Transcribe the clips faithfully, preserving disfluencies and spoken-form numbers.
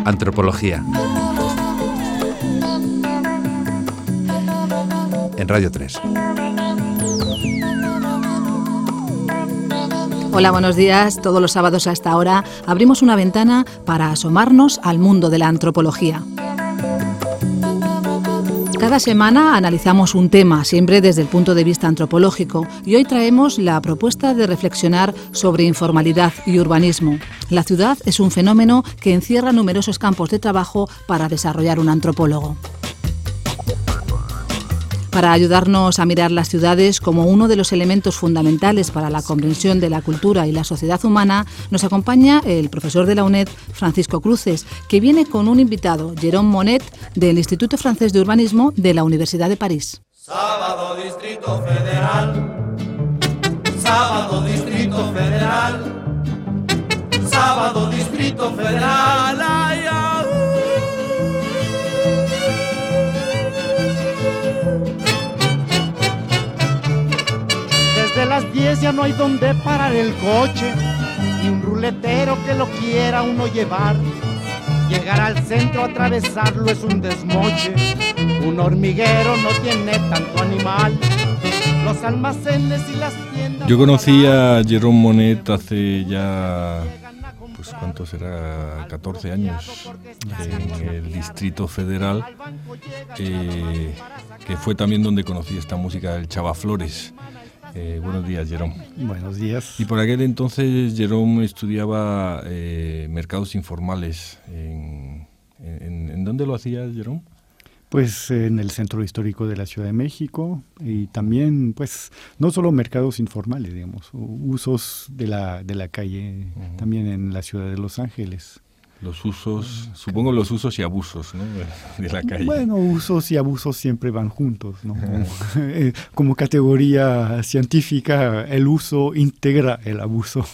Antropología. En Radio tres. Hola, buenos días. Todos los sábados a esta hora abrimos una ventana para asomarnos al mundo de la antropología. Cada semana analizamos un tema, siempre desde el punto de vista antropológico, y hoy traemos la propuesta de reflexionar sobre informalidad y urbanismo. La ciudad es un fenómeno que encierra numerosos campos de trabajo para desarrollar un antropólogo. Para ayudarnos a mirar las ciudades como uno de los elementos fundamentales para la comprensión de la cultura y la sociedad humana, nos acompaña el profesor de la UNED, Francisco Cruces, que viene con un invitado, Jérôme Monet, del Instituto Francés de Urbanismo de la Universidad de París. Sábado, Distrito Federal. Sábado, Distrito Federal. Sábado, Distrito Federal. Ay, ay. Desde las diez ya no hay donde parar el coche, ni un ruletero que lo quiera uno llevar. Llegar al centro, atravesarlo es un desmoche. Un hormiguero no tiene tanto animal. Los almacenes y las tiendas... Yo conocí a Jérôme Monet hace ya, pues ¿cuánto será? catorce años, en el Distrito Federal, eh, que fue también donde conocí esta música del Chava Flores. Eh, buenos días, Jérôme. Buenos días. Y por aquel entonces Jérôme estudiaba eh, mercados informales. En, en, ¿En dónde lo hacías, Jérôme? Pues en el Centro Histórico de la Ciudad de México, y también, pues, no solo mercados informales, digamos, usos de la, de la calle, uh-huh. También en la ciudad de Los Ángeles. Los usos, supongo los usos y abusos, ¿no?, de la calle. Bueno, usos y abusos siempre van juntos, ¿no? Como, eh, como categoría científica, el uso integra el abuso.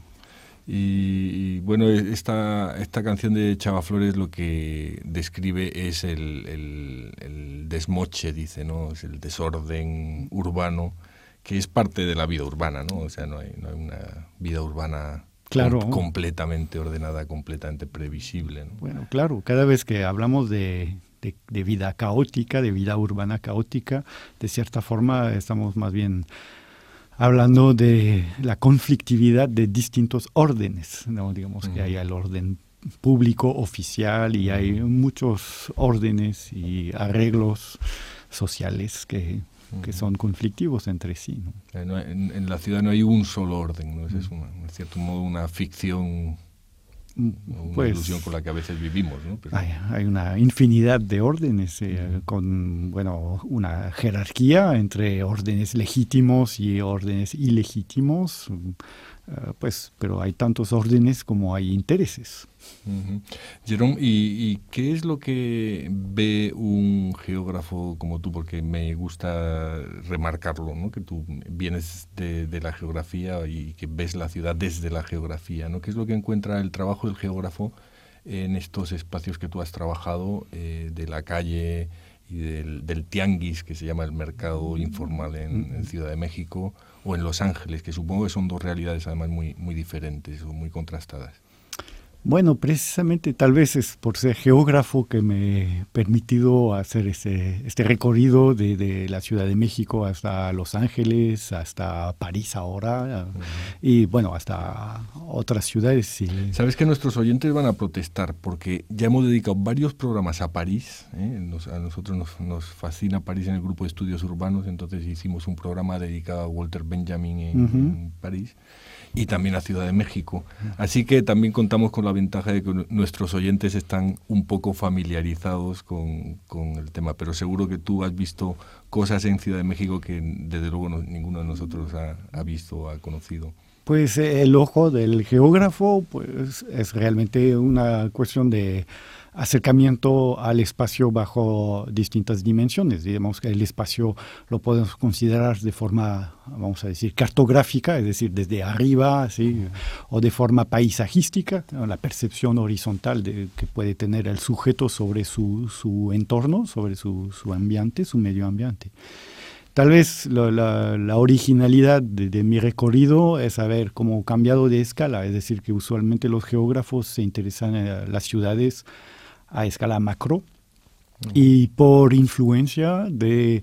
Y, y bueno, esta, esta canción de Chava Flores lo que describe es el, el, el desmoche, dice, ¿no? Es el desorden urbano, que es parte de la vida urbana, ¿no? O sea, no hay, no hay una vida urbana... Claro. Com- completamente ordenada, completamente previsible, ¿no? Bueno, claro, cada vez que hablamos de, de, de vida caótica, de vida urbana caótica, de cierta forma estamos más bien hablando de la conflictividad de distintos órdenes, ¿no? Digamos uh-huh. que hay el orden público, oficial, y hay muchos órdenes y arreglos sociales que... que son conflictivos entre sí, ¿no? En, en la ciudad no hay un solo orden, ¿no? Esa es una, en cierto modo una ficción, una pues, ilusión con la que a veces vivimos, ¿no? Pero... Hay, hay una infinidad de órdenes, eh, uh-huh. con bueno, una jerarquía entre órdenes legítimos y órdenes ilegítimos, uh, pues, pero hay tantos órdenes como hay intereses. Uh-huh. Jérôme, ¿y, ¿y qué es lo que ve un geógrafo como tú? Porque me gusta remarcarlo, ¿no? Que tú vienes de, de la geografía y que ves la ciudad desde la geografía, ¿no? ¿Qué es lo que encuentra el trabajo del geógrafo en estos espacios que tú has trabajado, eh, de la calle y del, del tianguis, que se llama el mercado informal en, en Ciudad de México, o en Los Ángeles, que supongo que son dos realidades además muy, muy diferentes o muy contrastadas? Bueno, precisamente tal vez es por ser geógrafo que me he permitido hacer este, este recorrido de, de la Ciudad de México hasta Los Ángeles, hasta París ahora, uh-huh. y bueno, hasta otras ciudades. Sí. Sabes que nuestros oyentes van a protestar porque ya hemos dedicado varios programas a París, ¿eh? Nos, a nosotros nos, nos fascina París en el grupo de estudios urbanos, entonces hicimos un programa dedicado a Walter Benjamin en, uh-huh. en París. Y también a Ciudad de México. Así que también contamos con la ventaja de que nuestros oyentes están un poco familiarizados con, con el tema, pero seguro que tú has visto cosas en Ciudad de México que desde luego no, ninguno de nosotros ha, ha visto o ha conocido. Pues el ojo del geógrafo pues es realmente una cuestión de acercamiento al espacio bajo distintas dimensiones. Digamos que el espacio lo podemos considerar de forma, vamos a decir, cartográfica, es decir, desde arriba, ¿sí? O de forma paisajística, ¿no? La percepción horizontal de, que puede tener el sujeto sobre su, su entorno, sobre su, su ambiente, su medio ambiente. tal vez la, la, la originalidad de, de mi recorrido es haber como cambiado de escala, es decir, que usualmente los geógrafos se interesan en las ciudades a escala macro, uh-huh. y por influencia de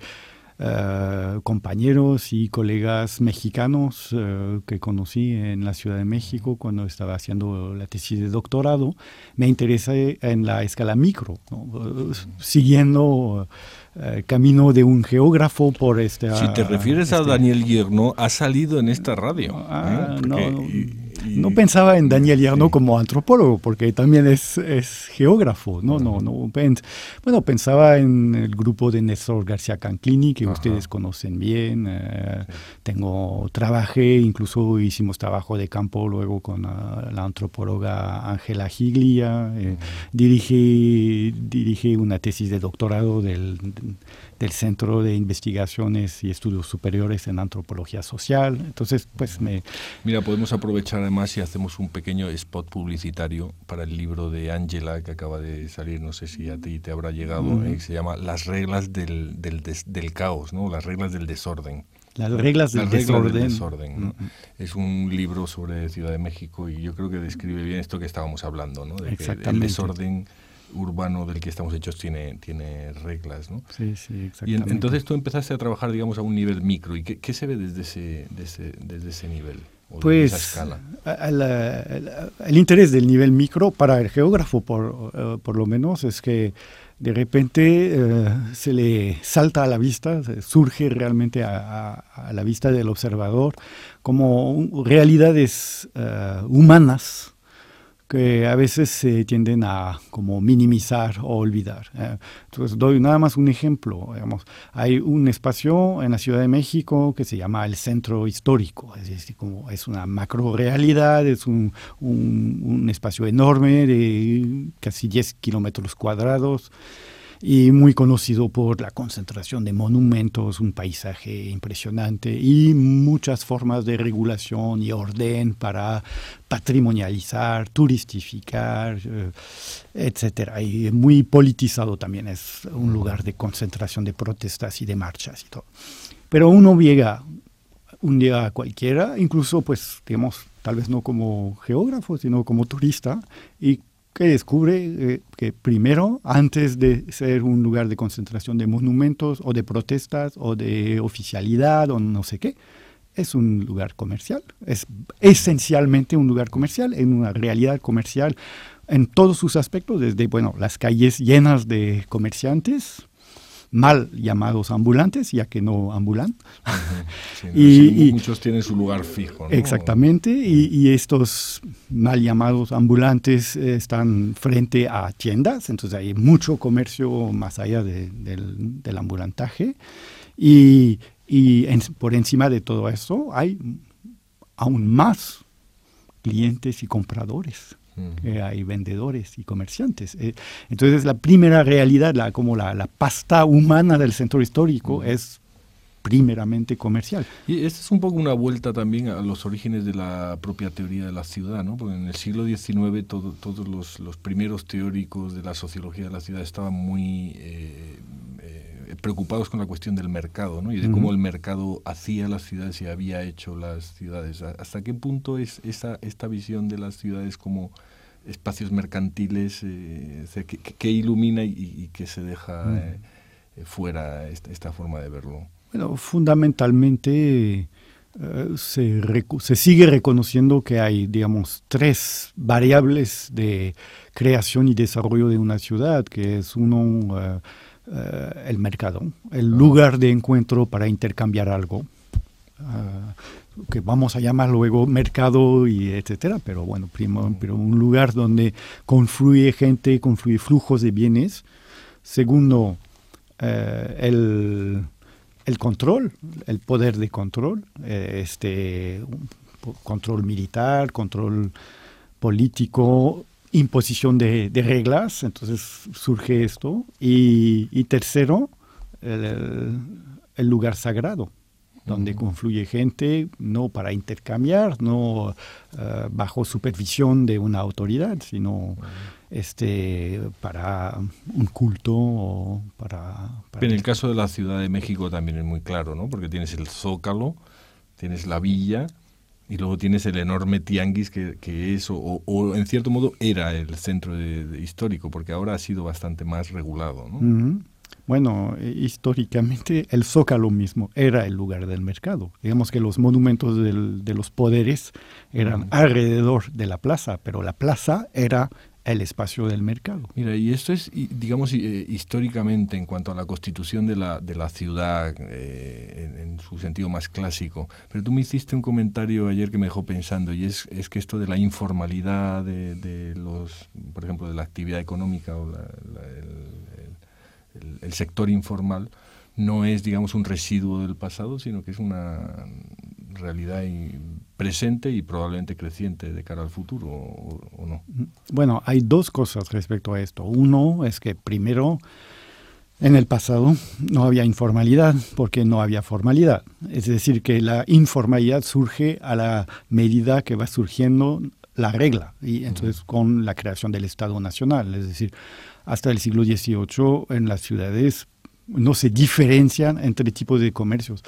Uh, compañeros y colegas mexicanos uh, que conocí en la Ciudad de México cuando estaba haciendo la tesis de doctorado, me interesé en la escala micro, ¿no? uh, siguiendo el uh, camino de un geógrafo por este... Si te refieres este, a Daniel Guierno, ha salido en esta radio. Ah, ¿eh? Porque, no, y, y, no pensaba en Daniel Guierno sí. como antropólogo, porque también es, es geógrafo, ¿no? Uh-huh. no, no pens- bueno, pensaba en el grupo de Néstor García Canclini, que uh-huh. ustedes conocen bien. Eh, sí. Tengo, trabajé, incluso hicimos trabajo de campo luego con uh, la antropóloga Ángela Giglia. Eh, uh-huh. dirigí, dirigí una tesis de doctorado del, del Centro de Investigaciones y Estudios Superiores en Antropología Social. Entonces, pues me... Mira, podemos aprovechar además y hacemos un pequeño spot publicitario para el libro de Ángela que acaba de salir, no sé si a ti te habrá llegado, uh-huh. eh, que se llama Las reglas del, del, des, del caos, ¿no? Las reglas del desorden. Las reglas del Las reglas desorden. Del desorden ¿no? Uh-huh. Es un libro sobre Ciudad de México y yo creo que describe bien esto que estábamos hablando, ¿no? De que el desorden urbano del que estamos hechos tiene, tiene reglas, ¿no? Sí, sí, exactamente. Y en, entonces tú empezaste a trabajar, digamos, a un nivel micro. ¿Y qué, qué se ve desde ese, desde, desde ese nivel? O pues desde esa escala? El, el, el interés del nivel micro para el geógrafo, por, uh, por lo menos, es que de repente uh, se le salta a la vista, surge realmente a, a, a la vista del observador como un, realidades uh, humanas que a veces se tienden a como minimizar o olvidar. Eh, entonces doy nada más un ejemplo. Digamos, hay un espacio en la Ciudad de México que se llama el Centro Histórico. Es decir, como es una macro realidad, es un, un, un espacio enorme de casi diez kilómetros cuadrados y muy conocido por la concentración de monumentos, un paisaje impresionante y muchas formas de regulación y orden para patrimonializar, turistificar, eh, etcétera. Y muy politizado también, es un lugar de concentración de protestas y de marchas y todo. Pero uno llega un día cualquiera, incluso pues digamos, tal vez no como geógrafo, sino como turista, y que descubre eh, que primero, antes de ser un lugar de concentración de monumentos o de protestas o de oficialidad o no sé qué, es un lugar comercial, es esencialmente un lugar comercial, en una realidad comercial en todos sus aspectos, desde, bueno, las calles llenas de comerciantes, mal llamados ambulantes, ya que no ambulan. Uh-huh. Sí, no, y, sí, y, muchos tienen su lugar fijo, ¿no? Exactamente, y, y estos mal llamados ambulantes eh, están frente a tiendas, entonces hay mucho comercio más allá de, del, del ambulantaje, y, y en, por encima de todo eso hay aún más clientes y compradores. Eh, hay vendedores y comerciantes. Eh, entonces la primera realidad, la, como la, la pasta humana del centro histórico, uh-huh. es primeramente comercial. Y esta es un poco una vuelta también a los orígenes de la propia teoría de la ciudad, ¿no? Porque en el siglo diecinueve todo, todos los, los primeros teóricos de la sociología de la ciudad estaban muy eh, eh, preocupados con la cuestión del mercado, ¿no? Y de uh-huh. cómo el mercado hacía las ciudades y había hecho las ciudades. ¿Hasta qué punto es esa esta visión de las ciudades como espacios mercantiles eh, que, que ilumina y, y que se deja uh-huh. eh, fuera esta, esta forma de verlo? Bueno, fundamentalmente eh, se, recu- se sigue reconociendo que hay, digamos, tres variables de creación y desarrollo de una ciudad, que es uno, uh, uh, el mercado, el lugar de encuentro para intercambiar algo, uh, que vamos a llamar luego mercado y etcétera, pero bueno, primo, pero un lugar donde confluye gente, confluye flujos de bienes. Segundo, uh, el... el control, el poder de control, eh, este, control militar, control político, imposición de, de reglas, entonces surge esto. Y, y tercero, el, el lugar sagrado, donde confluye gente, no para intercambiar, no uh, bajo supervisión de una autoridad, sino este para un culto o para... para en el caso de la Ciudad de México también es muy claro, ¿no? Porque tienes el Zócalo, tienes la villa y luego tienes el enorme tianguis que, que es, o, o en cierto modo era el centro de, de histórico, porque ahora ha sido bastante más regulado, ¿no? Uh-huh. Bueno, históricamente el Zócalo mismo era el lugar del mercado. Digamos que los monumentos del, de los poderes eran uh-huh. alrededor de la plaza, pero la plaza era el espacio del mercado. Mira, y esto es, digamos, históricamente en cuanto a la constitución de la, de la ciudad eh, en, en su sentido más clásico. Pero tú me hiciste un comentario ayer que me dejó pensando, y es, es que esto de la informalidad de, de los, por ejemplo, de la actividad económica o la, la, el, el, el sector informal no es, digamos, un residuo del pasado, sino que es una realidad y presente y probablemente creciente de cara al futuro, o, o no. Bueno, hay dos cosas respecto a esto. Uno es que primero, en el pasado no había informalidad porque no había formalidad. Es decir, que la informalidad surge a la medida que va surgiendo la regla, y entonces uh-huh. con la creación del Estado Nacional. Es decir, hasta el siglo dieciocho en las ciudades no se diferencian entre tipos de comercios.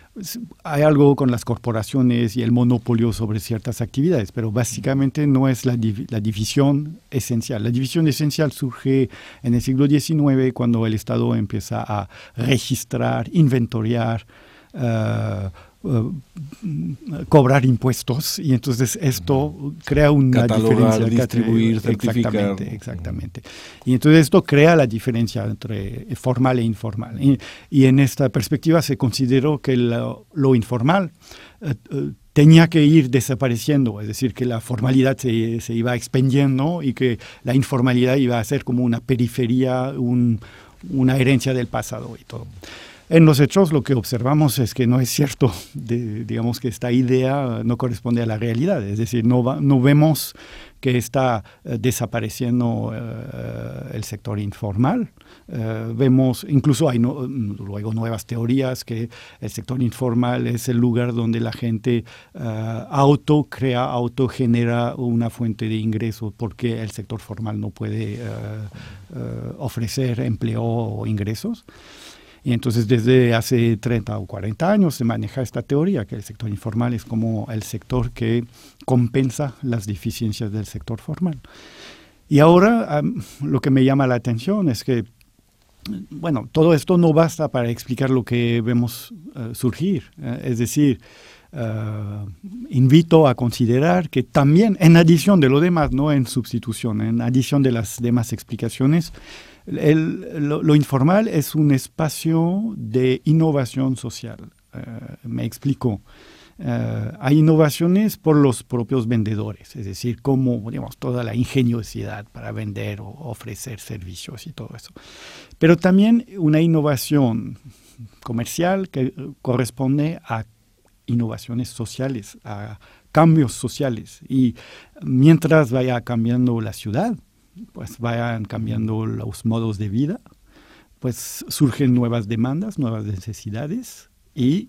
Hay algo con las corporaciones y el monopolio sobre ciertas actividades, pero básicamente no es la, div- la división esencial. La división esencial surge en el siglo diecinueve cuando el Estado empieza a registrar, inventoriar, uh, uh, cobrar impuestos, y entonces esto crea una catalogar, diferencia. Distribuir, certificar. Exactamente, exactamente. Y entonces esto crea la diferencia entre formal e informal. Y, y en esta perspectiva se consideró que lo, lo informal eh, eh, tenía que ir desapareciendo, es decir, que la formalidad se, se iba expandiendo y que la informalidad iba a ser como una periferia, un, una herencia del pasado y todo. En los hechos lo que observamos es que no es cierto, de, digamos que esta idea no corresponde a la realidad, es decir, no, va, no vemos que está uh, desapareciendo uh, el sector informal. Uh, vemos, incluso hay no, luego nuevas teorías que el sector informal es el lugar donde la gente uh, auto crea, autogenera una fuente de ingresos porque el sector formal no puede uh, uh, ofrecer empleo o ingresos. Y entonces desde hace treinta o cuarenta años se maneja esta teoría, que el sector informal es como el sector que compensa las deficiencias del sector formal. Y ahora um, lo que me llama la atención es que, bueno, todo esto no basta para explicar lo que vemos uh, surgir. Uh, es decir, uh, invito a considerar que también, en adición de lo demás, no en sustitución, en adición de las demás explicaciones, El, lo, lo informal es un espacio de innovación social. Uh, me explico. Uh, hay innovaciones por los propios vendedores, es decir, como, digamos, toda la ingeniosidad para vender o ofrecer servicios y todo eso. Pero también una innovación comercial que corresponde a innovaciones sociales, a cambios sociales. Y mientras vaya cambiando la ciudad, pues vayan cambiando los modos de vida, pues surgen nuevas demandas, nuevas necesidades, y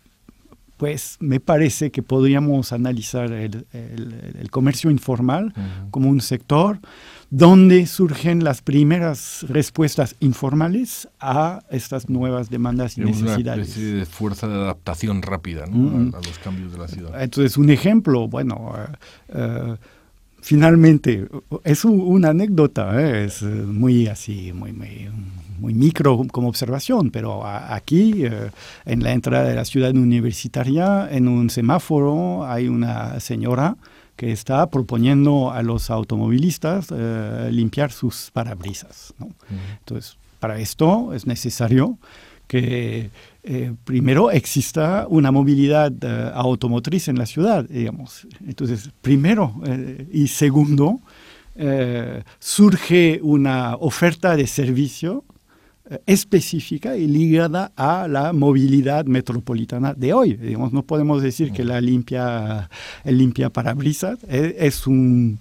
pues me parece que podríamos analizar el, el, el comercio informal uh-huh. como un sector donde surgen las primeras respuestas informales a estas nuevas demandas y es necesidades. Una especie de fuerza de adaptación rápida, ¿no? uh-huh. a, a los cambios de la ciudad. Entonces, un ejemplo, bueno... Uh, uh, Finalmente, es un, una anécdota, ¿eh? Es muy así, muy, muy, muy micro como observación, pero a, aquí, eh, en la entrada de la ciudad universitaria, en un semáforo, hay una señora que está proponiendo a los automovilistas eh, limpiar sus parabrisas, ¿no? Uh-huh. Entonces, para esto es necesario que eh, primero exista una movilidad eh, automotriz en la ciudad, digamos. Entonces, primero eh, y segundo, eh, surge una oferta de servicio eh, específica y ligada a la movilidad metropolitana de hoy. Digamos, no podemos decir que la limpia, el limpia parabrisas es, es un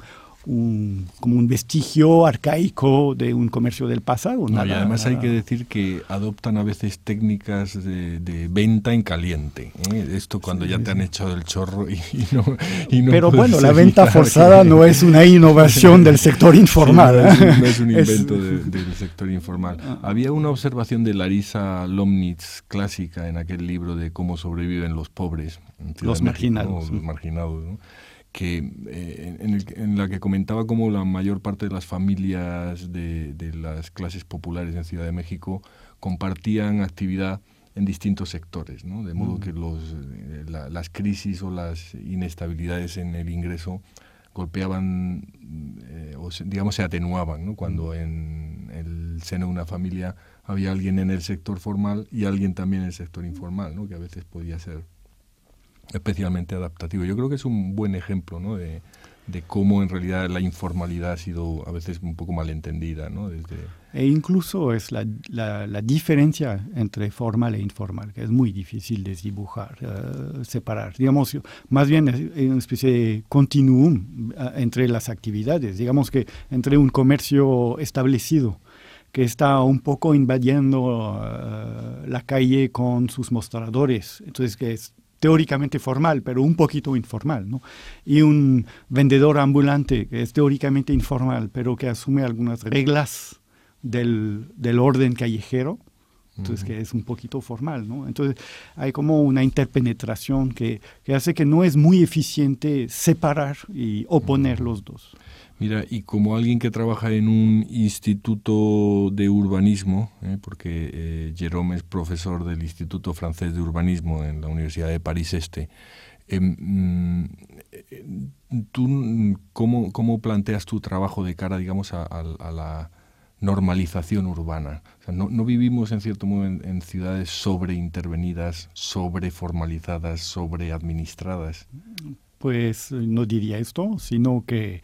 un, como un vestigio arcaico de un comercio del pasado. No, nada, y además nada. hay que decir que adoptan a veces técnicas de, de venta en caliente. ¿eh? Esto cuando Sí, ya sí. te han echado el chorro y, y no, y no Pero puedes bueno, la venta evitar forzada que- no es una innovación del sector informal. Sí, no, es, ¿eh? un- no es un Es- invento de- del sector informal. Había una observación de Larisa Lomnitz clásica en aquel libro de cómo sobreviven los pobres. en Ciudad Los de México, marginados, ¿no? Los sí. marginados, ¿no? que eh, en, el- en la que comentaba cómo la mayor parte de las familias de, de las clases populares en Ciudad de México compartían actividad en distintos sectores, ¿no? De modo Mm. que los, eh, la- las crisis o las inestabilidades en el ingreso golpeaban, eh, o se- digamos se atenuaban, ¿no? Cuando en el seno de una familia había alguien en el sector formal y alguien también en el sector informal, ¿no? Que a veces podía ser especialmente adaptativo. Yo creo que es un buen ejemplo, ¿no? de, de cómo en realidad la informalidad ha sido a veces un poco malentendida, ¿no? Desde... E incluso es la, la, la diferencia entre formal e informal, que es muy difícil de dibujar, uh, separar. Digamos, más bien es una especie de continuum uh, entre las actividades. Digamos que entre un comercio establecido que está un poco invadiendo uh, la calle con sus mostradores, entonces que es teóricamente formal, pero un poquito informal, ¿no? Y un vendedor ambulante que es teóricamente informal, pero que asume algunas reglas del, del orden callejero, entonces uh-huh. que es un poquito formal, ¿no? Entonces hay como una interpenetración que, que hace que no es muy eficiente separar y oponer uh-huh. los dos. Mira, y como alguien que trabaja en un instituto de urbanismo, ¿eh? porque eh, Jérôme es profesor del Instituto Francés de Urbanismo en la Universidad de París Este, eh, eh, ¿tú cómo, cómo planteas tu trabajo de cara, digamos, a, a, a la normalización urbana? O sea, no, no vivimos, en cierto modo, en, en ciudades sobreintervenidas, sobreformalizadas, sobreadministradas. Pues no diría esto, sino que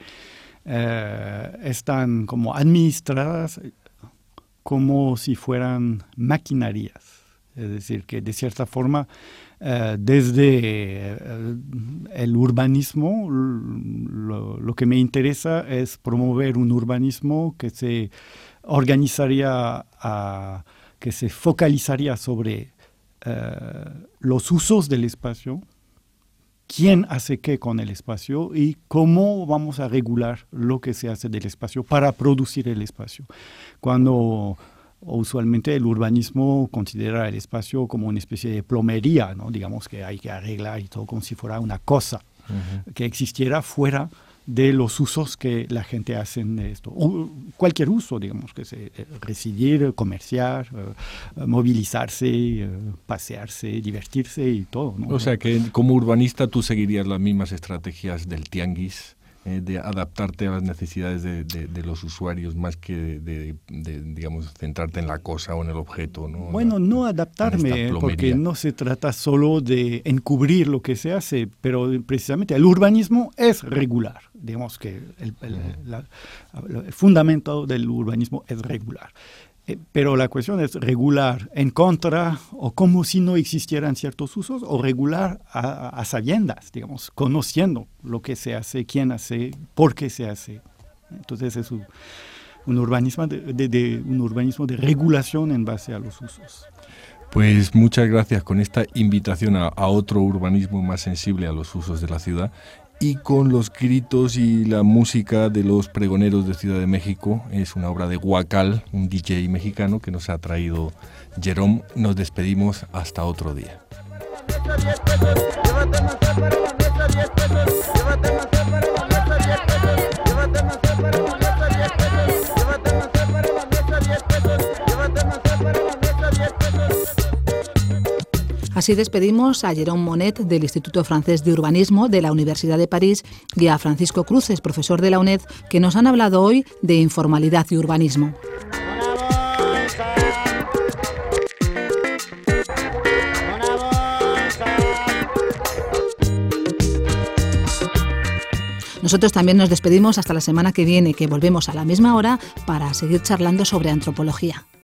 Eh, están como administradas como si fueran maquinarias. Es decir, que de cierta forma, eh, desde eh, el urbanismo, lo, lo que me interesa es promover un urbanismo que se organizaría, a, que se focalizaría sobre eh, los usos del espacio, quién hace qué con el espacio y cómo vamos a regular lo que se hace del espacio para producir el espacio. Cuando usualmente el urbanismo considera el espacio como una especie de plomería, ¿no? Digamos que hay que arreglar y todo como si fuera una cosa uh-huh. que existiera fuera de los usos que la gente hace de esto. O cualquier uso, digamos, que se eh, residir, comerciar, eh, movilizarse, eh, pasearse, divertirse y todo, ¿no? O sea que como urbanista tú seguirías las mismas estrategias del tianguis, eh, de adaptarte a las necesidades de, de, de los usuarios más que de, de, de, digamos, centrarte en la cosa o en el objeto, ¿no? Bueno, la, no adaptarme, porque no se trata solo de encubrir lo que se hace, pero precisamente el urbanismo es regular. Digamos que el, el, la, el fundamento del urbanismo es regular. Eh, pero la cuestión es regular en contra o como si no existieran ciertos usos, o regular a, a sabiendas, digamos, conociendo lo que se hace, quién hace, por qué se hace. Entonces es un, un, urbanismo, de, de, de, un urbanismo de regulación en base a los usos. Pues muchas gracias con esta invitación a, a otro urbanismo más sensible a los usos de la ciudad. Y con los gritos y la música de los pregoneros de Ciudad de México. Es una obra de Guacal, un D J mexicano que nos ha traído Jérôme. Nos despedimos hasta otro día. Así despedimos a Jérôme Monet del Instituto Francés de Urbanismo de la Universidad de París y a Francisco Cruces, profesor de la UNED, que nos han hablado hoy de informalidad y urbanismo. Nosotros también nos despedimos hasta la semana que viene, que volvemos a la misma hora para seguir charlando sobre antropología.